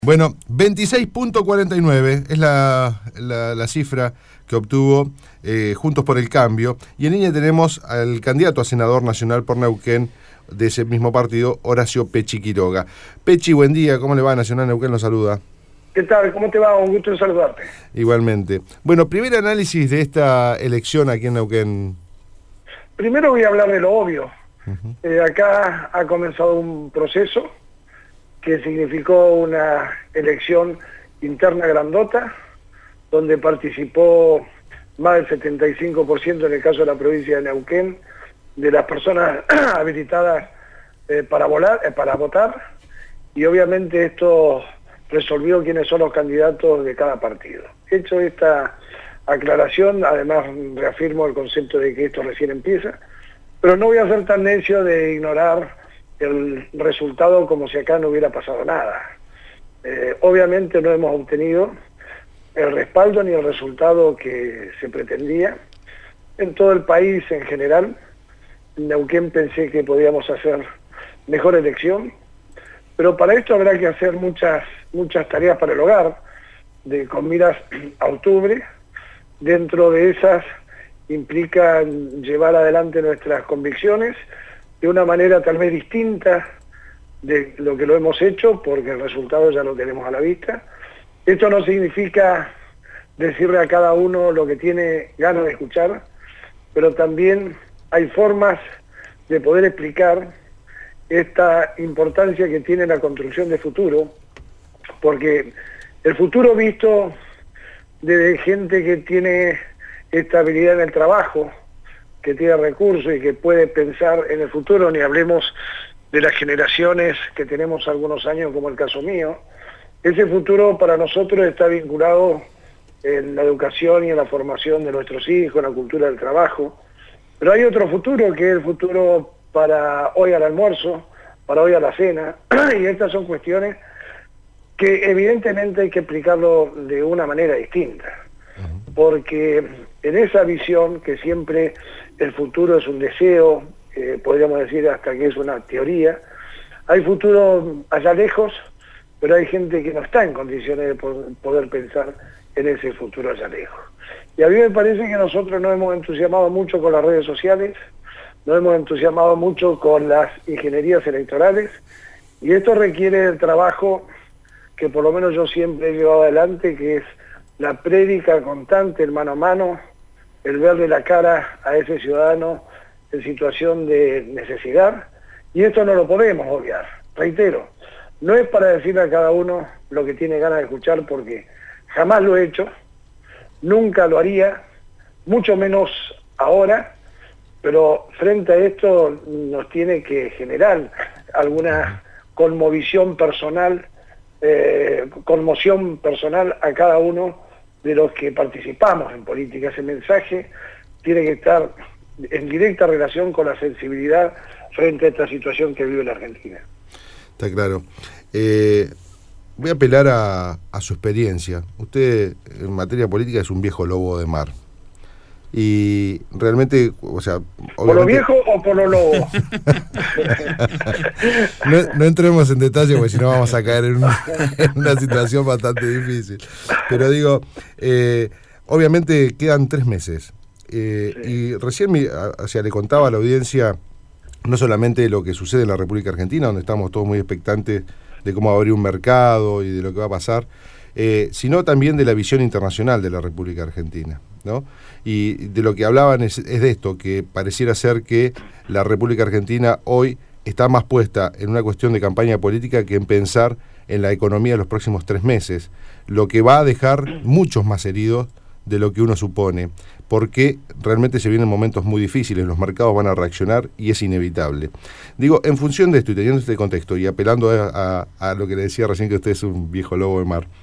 Bueno, 26.49 es la cifra que obtuvo Juntos por el Cambio. Y en línea tenemos al candidato a senador nacional por Neuquén de ese mismo partido, Horacio Pechi Quiroga. Pechi, buen día, ¿cómo le va? Nacional Neuquén lo saluda. ¿Qué tal? ¿Cómo te va? Un gusto en saludarte. Igualmente. Bueno, primer análisis de esta elección aquí en Neuquén. Primero voy a hablar de lo obvio. Acá ha comenzado un proceso que significó una elección interna grandota, donde participó más del 75% en el caso de la provincia de Neuquén, de las personas habilitadas para votar, y obviamente esto resolvió quiénes son los candidatos de cada partido. Hecho esta aclaración, además reafirmo el concepto de que esto recién empieza, pero no voy a ser tan necio de ignorar el resultado como si acá no hubiera pasado nada. Obviamente no hemos obtenido el respaldo ni el resultado que se pretendía. En todo el país en general, en Neuquén pensé que podíamos hacer mejor elección, pero para esto habrá que hacer muchas tareas para el hogar, con miras a octubre. Dentro de esas implica llevar adelante nuestras convicciones de una manera tal vez distinta de lo que lo hemos hecho, porque el resultado ya lo tenemos a la vista. Esto no significa decirle a cada uno lo que tiene ganas de escuchar, pero también hay formas de poder explicar esta importancia que tiene la construcción de futuro, porque el futuro visto de gente que tiene estabilidad en el trabajo, que tiene recursos y que puede pensar en el futuro, ni hablemos de las generaciones que tenemos algunos años, como el caso mío. Ese futuro para nosotros está vinculado en la educación y en la formación de nuestros hijos, en la cultura del trabajo. Pero hay otro futuro, que es el futuro para hoy al almuerzo, para hoy a la cena, y estas son cuestiones que evidentemente hay que explicarlo de una manera distinta, porque en esa visión que siempre el futuro es un deseo, podríamos decir hasta que es una teoría, hay futuro allá lejos, pero hay gente que no está en condiciones de poder pensar en ese futuro allá lejos. Y a mí me parece que nosotros nos hemos entusiasmado mucho con las redes sociales, nos hemos entusiasmado mucho con las ingenierías electorales, y esto requiere el trabajo que por lo menos yo siempre he llevado adelante, que es la prédica constante, el mano a mano, el verle la cara a ese ciudadano en situación de necesidad, y esto no lo podemos obviar. Reitero, no es para decirle a cada uno lo que tiene ganas de escuchar, porque jamás lo he hecho, nunca lo haría, mucho menos ahora, pero frente a esto nos tiene que generar alguna conmoción personal a cada uno de los que participamos en política. Ese mensaje tiene que estar en directa relación con la sensibilidad frente a esta situación que vive la Argentina. Está claro. Voy a apelar a su experiencia. Usted en materia política es un viejo lobo de mar. Y realmente, o sea... ¿Por lo viejo o por lo lobo? No entremos en detalle porque si no vamos a caer en una situación bastante difícil. Pero digo, obviamente quedan 3 meses. Sí. Y recién le contaba a la audiencia no solamente lo que sucede en la República Argentina, donde estamos todos muy expectantes de cómo va a abrir un mercado y de lo que va a pasar, sino también de la visión internacional de la República Argentina, ¿no? Y de lo que hablaban es de esto, que pareciera ser que la República Argentina hoy está más puesta en una cuestión de campaña política que en pensar en la economía de los próximos 3 meses, lo que va a dejar muchos más heridos de lo que uno supone, porque realmente se vienen momentos muy difíciles, los mercados van a reaccionar y es inevitable. Digo, en función de esto y teniendo este contexto y apelando a lo que le decía recién, que usted es un viejo lobo de mar,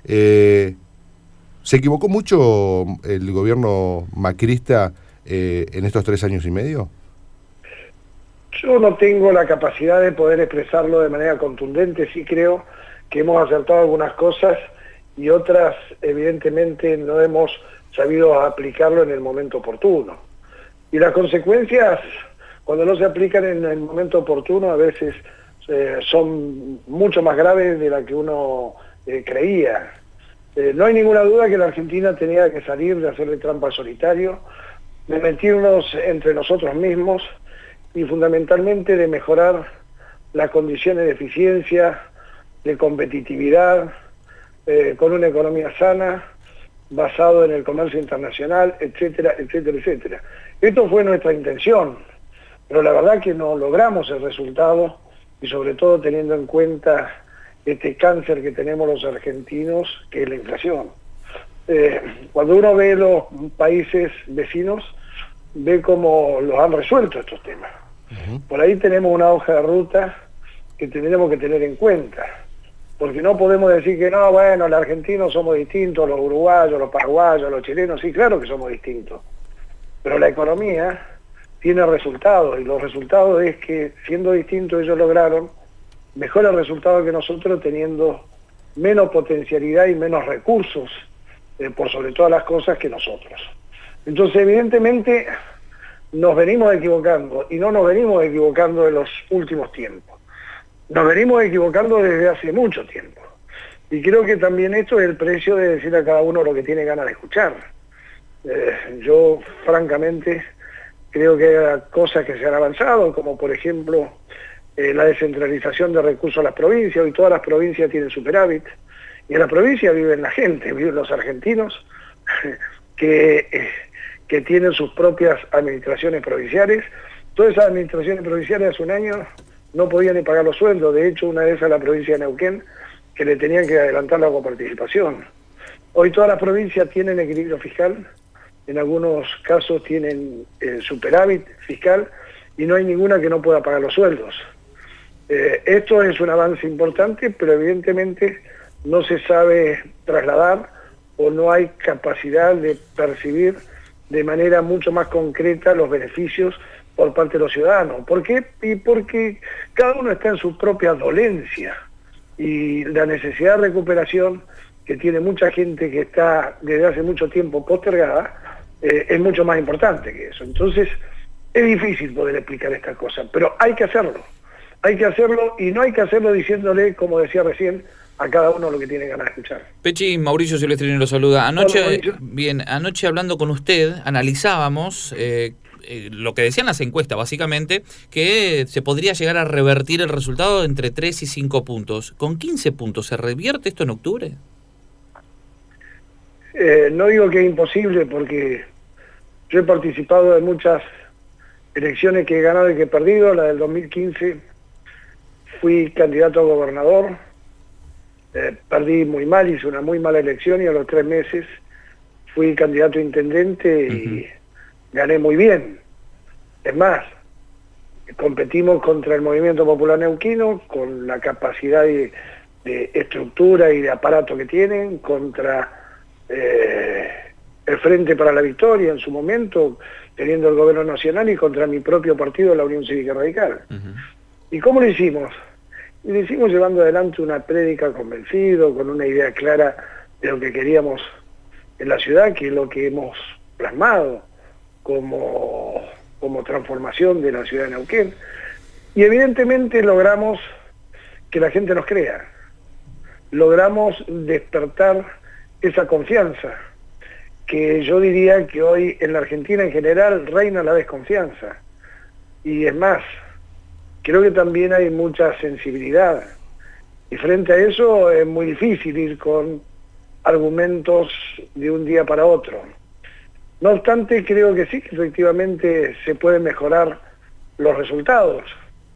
¿se equivocó mucho el gobierno macrista en estos 3 años y medio? Yo no tengo la capacidad de poder expresarlo de manera contundente. Sí creo que hemos acertado algunas cosas y otras evidentemente no hemos sabido aplicarlo en el momento oportuno. Y las consecuencias, cuando no se aplican en el momento oportuno, a veces son mucho más graves de la que uno creía. No hay ninguna duda que la Argentina tenía que salir de hacerle trampa al solitario, de mentirnos entre nosotros mismos y fundamentalmente de mejorar las condiciones de eficiencia, de competitividad, con una economía sana, basado en el comercio internacional, etcétera, etcétera, etcétera. Esto fue nuestra intención, pero la verdad que no logramos el resultado, y sobre todo teniendo en cuenta este cáncer que tenemos los argentinos, que es la inflación. Cuando uno ve los países vecinos, ve cómo los han resuelto estos temas. Por ahí tenemos una hoja de ruta que tendremos que tener en cuenta, porque no podemos decir que no, bueno, los argentinos somos distintos, los uruguayos, los paraguayos, los chilenos, sí, claro que somos distintos, pero la economía tiene resultados, y los resultados es que siendo distintos ellos lograron mejores resultados que nosotros, teniendo menos potencialidad y menos recursos, por sobre todas las cosas, que nosotros. Entonces, evidentemente, nos venimos equivocando, y no nos venimos equivocando en los últimos tiempos. Nos venimos equivocando desde hace mucho tiempo. Y creo que también esto es el precio de decir a cada uno lo que tiene ganas de escuchar. Yo, francamente, creo que hay cosas que se han avanzado, como por ejemplo la descentralización de recursos a las provincias. Hoy todas las provincias tienen superávit, y en la provincia viven la gente, viven los argentinos que tienen sus propias administraciones provinciales. Todas esas administraciones provinciales hace un año no podían ni pagar los sueldos. De hecho, una de esas, la provincia de Neuquén, que le tenían que adelantar la coparticipación. Hoy todas las provincias tienen equilibrio fiscal, en algunos casos tienen superávit fiscal, y no hay ninguna que no pueda pagar los sueldos. Esto es un avance importante, pero evidentemente no se sabe trasladar, o no hay capacidad de percibir de manera mucho más concreta los beneficios por parte de los ciudadanos. ¿Por qué? Y porque cada uno está en su propia dolencia, y la necesidad de recuperación que tiene mucha gente que está desde hace mucho tiempo postergada es mucho más importante que eso. Entonces es difícil poder explicar estas cosas, pero hay que hacerlo, y no hay que hacerlo diciéndole, como decía recién, a cada uno lo que tiene ganas de escuchar. Pechi, Mauricio Silvestrini lo saluda. Anoche hablando con usted, analizábamos lo que decían las encuestas, básicamente, que se podría llegar a revertir el resultado entre 3 y 5 puntos. ¿Con 15 puntos se revierte esto en octubre? No digo que es imposible, porque yo he participado en muchas elecciones que he ganado y que he perdido. La del 2015 fui candidato a gobernador, perdí muy mal, hice una muy mala elección, y a los 3 meses fui candidato a intendente y gané muy bien. Es más, competimos contra el Movimiento Popular Neuquino, con la capacidad de estructura y de aparato que tienen, contra el Frente para la Victoria en su momento, teniendo el gobierno nacional, y contra mi propio partido, la Unión Cívica Radical. ¿Y cómo lo hicimos? Y lo hicimos llevando adelante una prédica convencido, con una idea clara de lo que queríamos en la ciudad, que es lo que hemos plasmado como transformación de la ciudad de Neuquén. Y evidentemente logramos que la gente nos crea, logramos despertar esa confianza, que yo diría que hoy en la Argentina en general reina la desconfianza. Y es más, creo que también hay mucha sensibilidad, y frente a eso es muy difícil ir con argumentos de un día para otro. No obstante, creo que sí, que efectivamente se pueden mejorar los resultados.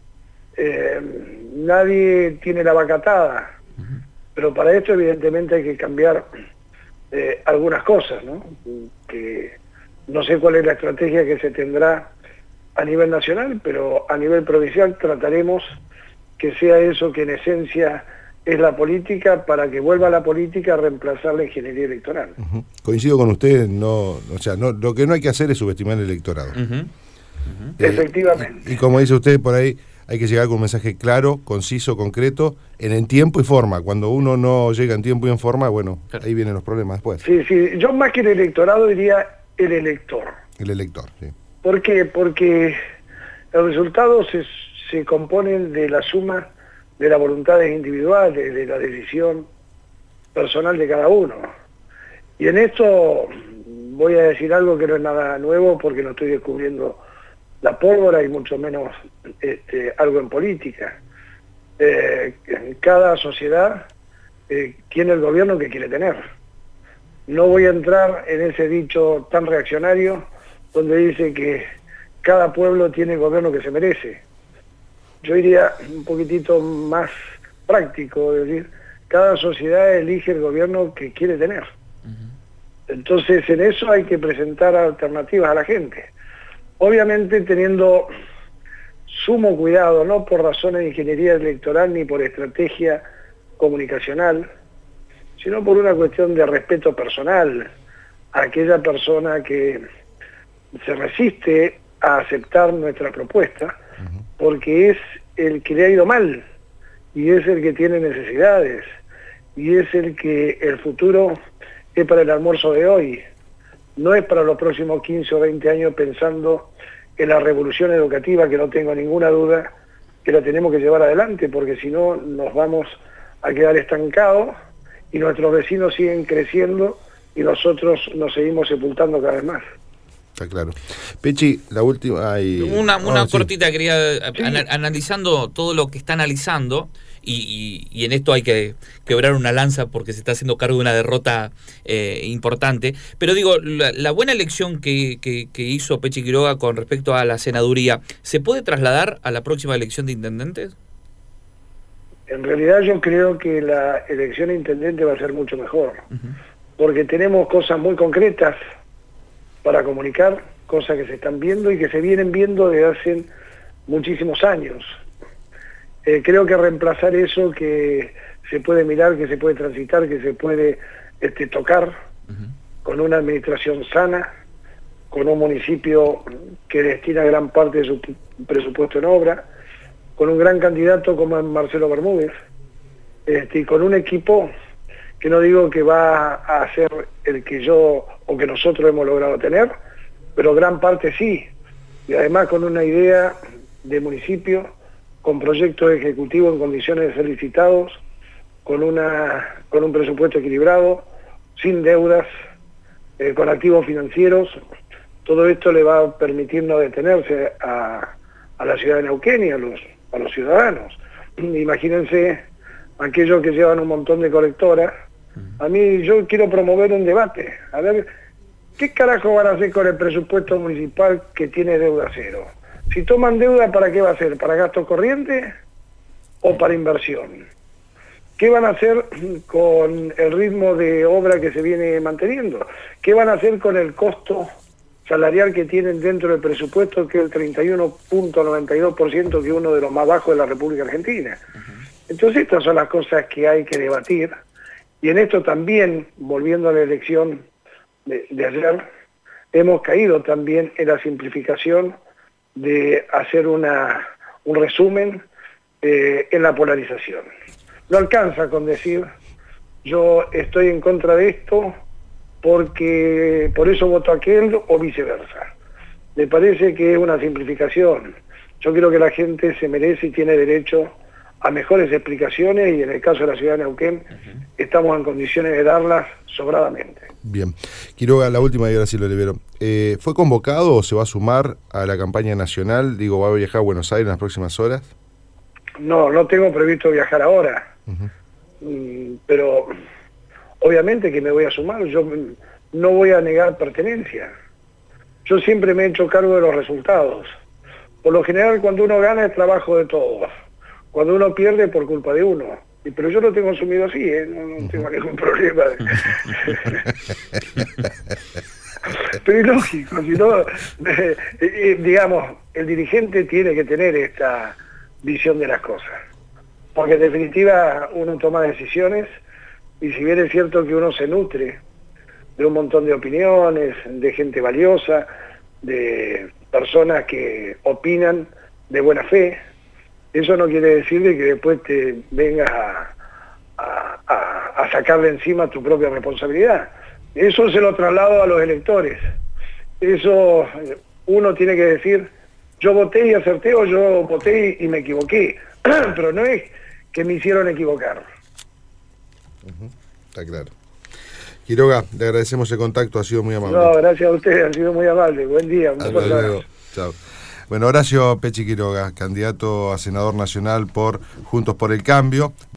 Nadie tiene la vaca atada, pero para esto evidentemente hay que cambiar algunas cosas, ¿no? Que no sé cuál es la estrategia que se tendrá a nivel nacional, pero a nivel provincial trataremos que sea eso que en esencia es la política, para que vuelva la política a reemplazar la ingeniería electoral. Coincido con usted, lo que no hay que hacer es subestimar el electorado. Efectivamente. Y como dice usted, por ahí hay que llegar con un mensaje claro, conciso, concreto, en tiempo y forma. Cuando uno no llega en tiempo y en forma, bueno, ahí vienen los problemas después. Sí, yo más que el electorado diría el elector. El elector, sí. ¿Por qué? Porque los resultados se componen de la suma de las voluntades individuales, de la decisión personal de cada uno. Y en esto voy a decir algo que no es nada nuevo porque no estoy descubriendo la pólvora y mucho menos algo en política. Cada sociedad tiene el gobierno que quiere tener. No voy a entrar en ese dicho tan reaccionario donde dice que cada pueblo tiene el gobierno que se merece. Yo iría un poquitito más práctico, es decir, cada sociedad elige el gobierno que quiere tener. Entonces en eso hay que presentar alternativas a la gente. Obviamente teniendo sumo cuidado, no por razones de ingeniería electoral ni por estrategia comunicacional, sino por una cuestión de respeto personal a aquella persona que se resiste a aceptar nuestra propuesta, porque es el que le ha ido mal, y es el que tiene necesidades, y es el que el futuro es para el almuerzo de hoy, no es para los próximos 15 o 20 años pensando en la revolución educativa, que no tengo ninguna duda que la tenemos que llevar adelante, porque si no nos vamos a quedar estancados y nuestros vecinos siguen creciendo y nosotros nos seguimos sepultando cada vez más. Está claro. Pechi, la última... Una cortita, sí. quería... Analizando todo lo que está analizando, y en esto hay que quebrar una lanza porque se está haciendo cargo de una derrota importante, pero digo, la buena elección que hizo Pechi Quiroga con respecto a la senaduría, ¿se puede trasladar a la próxima elección de intendentes? En realidad yo creo que la elección de intendente va a ser mucho mejor, porque tenemos cosas muy concretas para comunicar, cosas que se están viendo y que se vienen viendo desde hace muchísimos años. Creo que reemplazar eso que se puede mirar, que se puede transitar, que se puede tocar, con una administración sana, con un municipio que destina gran parte de su presupuesto en obra, con un gran candidato como Marcelo Bermúdez, y con un equipo que no digo que va a ser el que yo o que nosotros hemos logrado tener, pero gran parte sí, y además con una idea de municipio, con proyectos ejecutivos en condiciones de ser licitados, con un presupuesto equilibrado, sin deudas, con activos financieros. Todo esto le va a permitir no detenerse a la ciudad de Neuquén y a los ciudadanos. Imagínense aquellos que llevan un montón de colectoras. A mí yo quiero promover un debate, a ver, ¿qué carajo van a hacer con el presupuesto municipal que tiene deuda cero? Si toman deuda, ¿para qué va a ser? ¿Para gastos corrientes o para inversión? ¿Qué van a hacer con el ritmo de obra que se viene manteniendo? ¿Qué van a hacer con el costo salarial que tienen dentro del presupuesto, que es el 31.92%, que es uno de los más bajos de la República Argentina? Entonces estas son las cosas que hay que debatir. Y en esto también, volviendo a la elección de ayer, hemos caído también en la simplificación de hacer un resumen en la polarización. No alcanza con decir, yo estoy en contra de esto porque por eso voto aquel o viceversa. Me parece que es una simplificación. Yo creo que la gente se merece y tiene derecho a mejores explicaciones, y en el caso de la ciudad de Neuquén estamos en condiciones de darlas sobradamente. Bien. Quiroga, la última, y ahora sí lo libero. ¿Fue convocado o se va a sumar a la campaña nacional? Digo, ¿va a viajar a Buenos Aires en las próximas horas? No, no tengo previsto viajar ahora. Pero obviamente que me voy a sumar. Yo no voy a negar pertenencia. Yo siempre me he hecho cargo de los resultados. Por lo general, cuando uno gana es trabajo de todos. Cuando uno pierde es por culpa de uno. Pero yo lo tengo asumido así, no tengo ningún problema. Pero es lógico, si no, digamos, el dirigente tiene que tener esta visión de las cosas. Porque en definitiva uno toma decisiones, y si bien es cierto que uno se nutre de un montón de opiniones, de gente valiosa, de personas que opinan de buena fe, eso no quiere decir de que después te vengas a sacarle encima tu propia responsabilidad. Eso se lo traslado a los electores. Eso uno tiene que decir, yo voté y acerté, o yo voté y me equivoqué. Pero no es que me hicieron equivocar. Está claro. Quiroga, le agradecemos el contacto, ha sido muy amable. No, gracias a ustedes, han sido muy amables. Buen día. Hasta luego. Chao. Bueno, Horacio Pechi Quiroga, candidato a senador nacional por Juntos por el Cambio.